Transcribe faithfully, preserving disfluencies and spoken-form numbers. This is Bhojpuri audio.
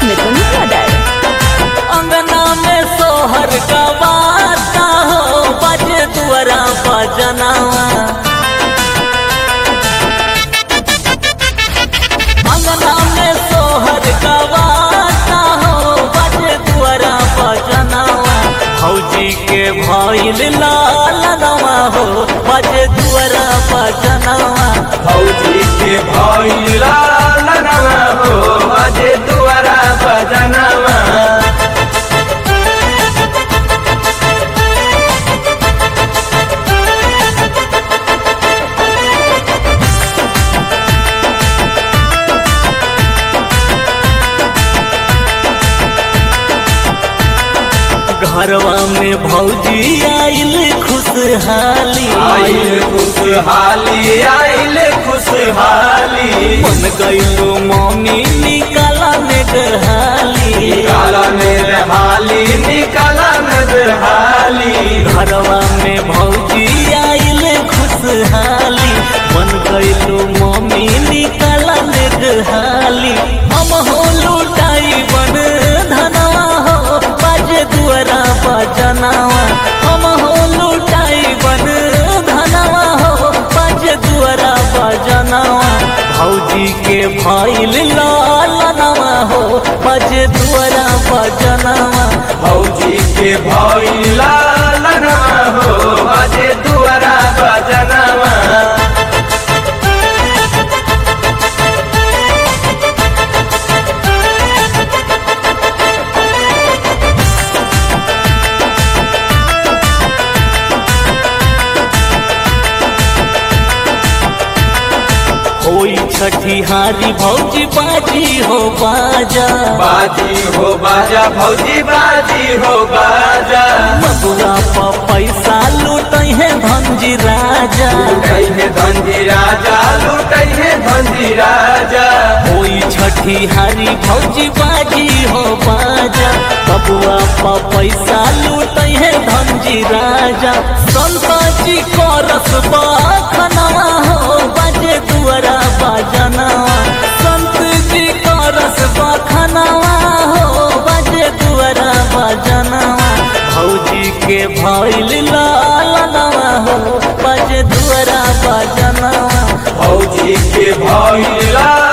मिथुन ब्रदर। अंगना में सोहर का वास्ता हो, बजे दुआरा बजनावा। अंगना में सोहर का वास्ता हो, बजे दुआरा बजनावा। भौजी के भइल लालनवा हो, बजे दुआरा बजनावा। भौजी के भइल लालनवा हो, बजे दुआरा बजनवा। घरवा में भौजी आइल खुशहाली, आइल खुशहाली, आइल खुशहाली। मन गइलो मम्मी निकाला में गहाली। निकाला में रहाली, निकाला में रहाली। घरवा में भौजी आइल खुशहाली, मन गइलो मम्मी निकाला में गहाली। हम हो लुटाई बन धनवा हो, बाजे दुआरा बजनावा। हम हो लुटाई बन धनवा हो, बाजे दुआरा बजनावा। भौजी के भइल लालनवा हो, बाजे दुआरा बजनावा। भौजी के भइल लालनवा हो, बजे दुआरा बजनवा। होई छठिहारी भौजी बाजी हो बाजा। बाजी हो बाजा, भौजी बाजी हो बाजा। बबुआ पर पैसा लूटई है धनजी राजा। लुटै है धनजी राजा, लुटै है धनजी राजा। होई छठिहारी भौजी बाजी हो बाजा। बबुआ पर पैसा लूटई है धनजी राजा। संताजी को रसबा खनवा हो, बाजे दुआरा बजनावा। संत जी को रसबा खनवा हो, बाजे दुआरा बजनावा। भौजी के भइल लालनवा हो, बाजे दुआरा बजनावा। भौजी के भइल